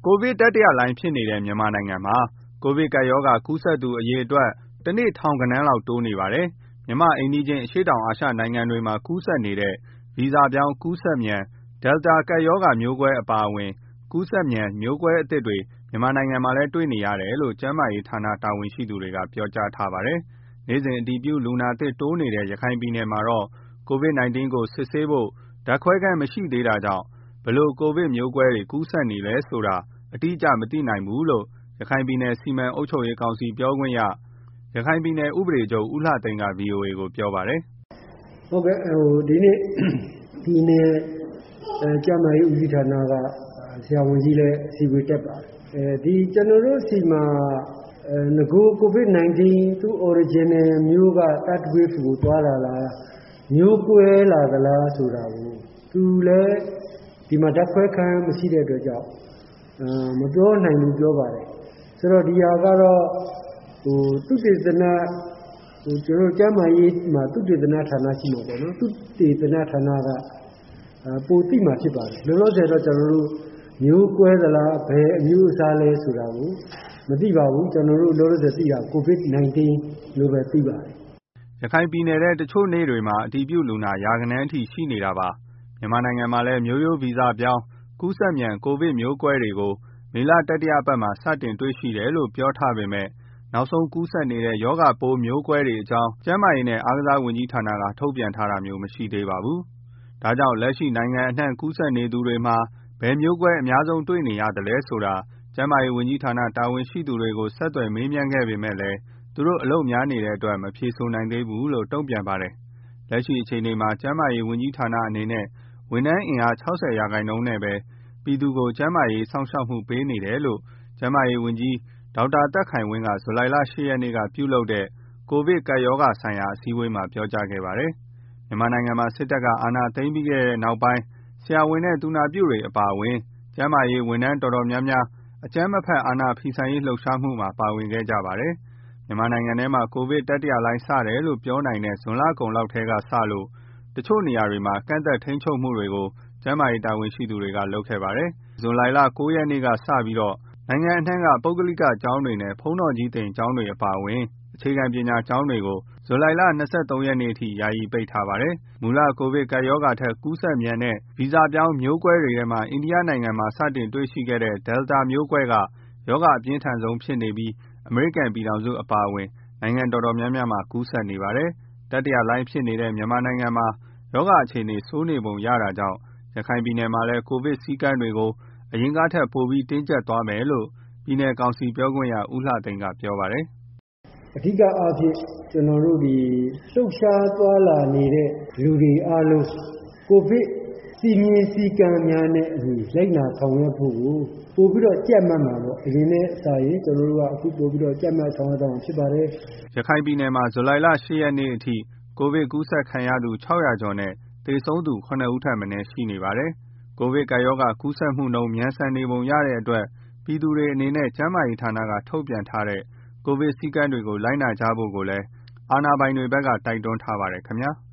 ကိုဗစ်တတိယလှိုင်းဖြစ်နေတဲ့မြန်မာနိုင်ငံမှာ ကိုဗစ်ကပ်ရောဂါကူးစက်သူအရေအတွက် တနေ့ ထောင်ဂဏန်းလောက်တိုးနေပါတယ်။ မြန်မာ့အိမ်နီးချင်း အရှေ့တောင်အာရှနိုင်ငံတွေမှာ ကူးစက်နေတဲ့ ဗီဇပြောင်း ကူးစက်မြန် Delta ကပ်ရောဂါမျိုးကွဲအပါအဝင် ကူးစက်မြန်မျိုးကွဲအသစ်တွေ မြန်မာနိုင်ငံမှာလည်း တွေ့နေရတယ်လို့ ကျန်းမာရေးဌာနတာဝန်ရှိသူတွေက ပြောကြားထားပါတယ်။ နေ့စဉ်အတည်ပြုလူနာသစ်တိုးနေတဲ့ ရခိုင်ပြည်နယ်မှာတော့ COVID-19 ကို စစ်ဆေးဖို့ ဓာတ်ခွဲခန်းမရှိသေးတာကြောင့် ဘယ်လိုကိုဗစ်မျိုးကွဲတွေ ကူးစက်နေလဲဆိုတာ အတိအကျမသိနိုင်ဘူးလို့ ရခိုင်ပြည်နယ် စီမံအုပ်ချုပ်ရေးကောင်စီပြောခွင့်ရ ရခိုင်ပြည်နယ်ဥပဒေချုပ် ဦးလှသိန်းက ဗွီအိုအေကိုပြောပါတယ်။ “ဒီနေ့ပြည်နယ်ကျန်းမာရေးဦးစီးဌာနက ဆရာဝန်ကြီးလည်းအစည်းအဝေးတက်ပါတယ်။ ကျွန်တော်တို့ဆီမှာ နဂို COVID-19 သူ့ Original မျိုးက Third Wave ကိုသွားတာလား မျိုးကွဲလာသလားဆိုတာကို သူလည်း ဒီမှာဓာတ်ခွဲခန်းမရှိတဲ့အတွက်ကြောင့် မပြောနိုင်ဘူးပြောပါတယ်။ ဆိုတော့ဒီဟာကတော့ သုတေသန ကျွန်တော်တို့ကျန်းမာရေးမှာ သုတေသနဌာနရှိမှာပေါ့နော်။ သုတေသနဌာနက ပိုသိမှာဖြစ်ပါတယ်။ လောလောဆယ်တော့ ကျွန်တော်တို့မျိုးကွဲသလား ဘယ်အမျိုးအစားလဲဆိုတာကို မသိပါဘူး။ ကျွန်တော်တို့လောလောဆယ်သိတာ COVID-19 လို့ပဲသိပါတယ်။ ” ရခိုင်ပြည်နယ်ထဲ တချို့နေ့တွေမှာ အတည်ပြုလူနာ ရာဂဏန်းအထိရှိနေတာပါ။ မြန်မာနိုင်ငံမှာလည်း မျိုးရိုးဗီဇပြောင်း ကူးစက်မြန် ကိုဗစ်မျိုးကွဲတွေကို မေလ တတိယပတ်မှာ စတင်တွေ့ရှိတယ်လို့ ပြောထားပေမဲ့ နောက်ဆုံးကူးစက်နေတဲ့ ရောဂါပိုးမျိုးကွဲတွေအကြောင်း ကျန်းမာရေးနဲ့ အားကစားဝန်ကြီးဌာနက ထုတ်ပြန်တာမျိုးမရှိသေးပါဘူး။ ဒါကြောင့် လက်ရှိနိုင်ငံအနှံ့ကူးစက်နေသူတွေမှာ ဘယ်မျိုးကွဲအများဆုံးတွေ့နေရသလဲဆိုတာ ကျန်းမာရေးဝန်ကြီးဌာနတာဝန်ရှိသူတွေကို ဆက်သွယ်မေးမြန်းခဲ့ပေမဲ့ သူတို့အလုပ်များနေတဲ့အတွက် မဖြေဆိုနိုင်သေးဘူးလို့ တုံ့ပြန်ပါတယ်။ လက်ရှိအခြေအနေမှာ ကျန်းမာရေးဝန်ကြီးဌာနအနေနဲ့ ဝန်ထမ်းအင်အား ၆၀% နဲ့ပဲ ပြည်သူကို ကျန်းမာရေးစောင့်ရှောက်မှုပေးနေတယ်လို့ ကျန်းမာရေးဝန်ကြီး ဒေါက်တာသက်ခိုင်ဝင်းက ဇူလိုင်လ ၈ ရက်နေ့ကပြုလုပ်တဲ့ ကိုဗစ်ကပ်ရောဂါဆိုင်ရာအစည်းအဝေးမှာ ပြောကြားခဲ့ပါတယ်။ မြန်မာနိုင်ငံမှာ စစ်တပ်က အာဏာသိမ်းပြီးနောက်ပိုင်း ဆရာဝန်နဲ့ သူနာပြုတွေအပါအဝင် ကျန်းမာရေးဝန်ထမ်းတော်တော်များများ အကြမ်းမဖက် အာဏာဖီဆန်ရေးလှုပ်ရှားမှုမှာ ပါဝင်ခဲ့ကြပါတယ်။ မြန်မာနိုင်ငံထဲမှာ ကိုဗစ်တတိယလှိုင်းစတယ်လို့ ပြောနိုင်တဲ့ ဇွန်လကုန်လောက်ထဲကစလို့ တချို့နေရာတွေမှာ ကန့်သတ်ထိန်းချုပ်မှုတွေကို ကျန်းမာရေးတာဝန်ရှိသူတွေက လုပ်ခဲ့ပါတယ်။ ဇူလိုင်လ ၉ ရက်နေ့ကစပြီး နိုင်ငံအနှံ့က ပုဂ္ဂလိကကျောင်းတွေနဲ့ ဘုန်းတော်ကြီးသင်ကျောင်းတွေအပါအဝင် အခြေခံပညာကျောင်းတွေကို ဇူလိုင်လ ၂၃ ရက်နေ့အထိ ယာယီပိတ်ထားပါတယ်။ မူလကိုဗစ်ကပ်ရောဂါထက် ကူးစက်မြန်တဲ့ ဗီဇပြောင်းမျိုးကွဲတွေထဲမှာ အိန္ဒိယနိုင်ငံမှာ စတင်တွေ့ရှိခဲ့တဲ့ Delta မျိုးကွဲက ရောဂါအပြင်းထန်ဆုံးဖြစ်နေပြီး အမေရိကန်ပြည်ထောင်စုအပါအဝင် နိုင်ငံတော်တော်များများမှာ ကူးစက်နေပါတယ်။ တတိယလှိုင်းဖြစ်နေတဲ့ မြန်မာနိုင်ငံမှာ ရောဂါအခြေအနေဆိုးနေပုံရတာကြောင့် ရခိုင်ပြည်နယ်မှာလည်း ကိုဗစ်စည်းကမ်းတွေကို အရင်ကထက်ပိုပြီးတင်းကြပ်သွားမယ်လို့ ပြည်နယ်ကောင်စီပြောခွင့်ရ ဦးလှသိန်းကပြောပါတယ်။ “အဓိကအားဖြင့် ကျွန်တော်တို့လှုပ်ရှားသွားလာနေတဲ့လူတွေအားလုံး ကိုဗစ်စည်းမျဉ်းစည်းကမ်းများနဲ့အညီလိုက်နာဆောင်ရွက်ဖို့ကို ပိုပြီးတော့ကြပ်မတ်မှာပေါ့။ အရင်ထက်စာရင် ကျွန်တော်တို့က အခုပိုပြီးတော့ကြပ်မတ်ဆောင်ရွက်သွားမှာဖြစ်ပါတယ်။ ” ရခိုင်ပြည်နယ်မှာ ဇူလိုင်လ ၈ ရက်နေ့အထိ ကိုဗစ်ကူးစက်ခံရသူ ၆၀၀ ကျော်နဲ့ သေဆုံးသူ ၇ ဦးထက်မနည်းရှိနေပါတယ်။ ကိုဗစ်ကပ်ရောဂါကူးစက်မှုနှုန်း မြန်ဆန်နေပုံရတဲ့အတွက် ပြည်သူတွေအနေနဲ့ ကျန်းမာရေးဌာနက ထုတ်ပြန်ထားတဲ့ ကိုဗစ်စည်းကမ်းတွေကို လိုက်နာကြဖို့ကိုလည်း အာဏာပိုင်တွေဘက်က တိုက်တွန်းထားပါတယ်ခင်ဗျာ။